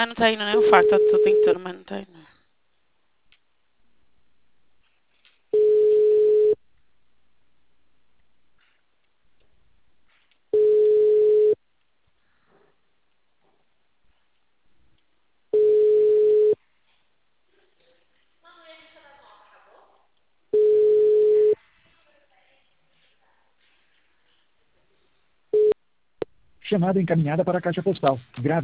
Mas não tá indo nem o fax, tô tentando, mas não tá indo. Chamada encaminhada para a caixa postal. Grave.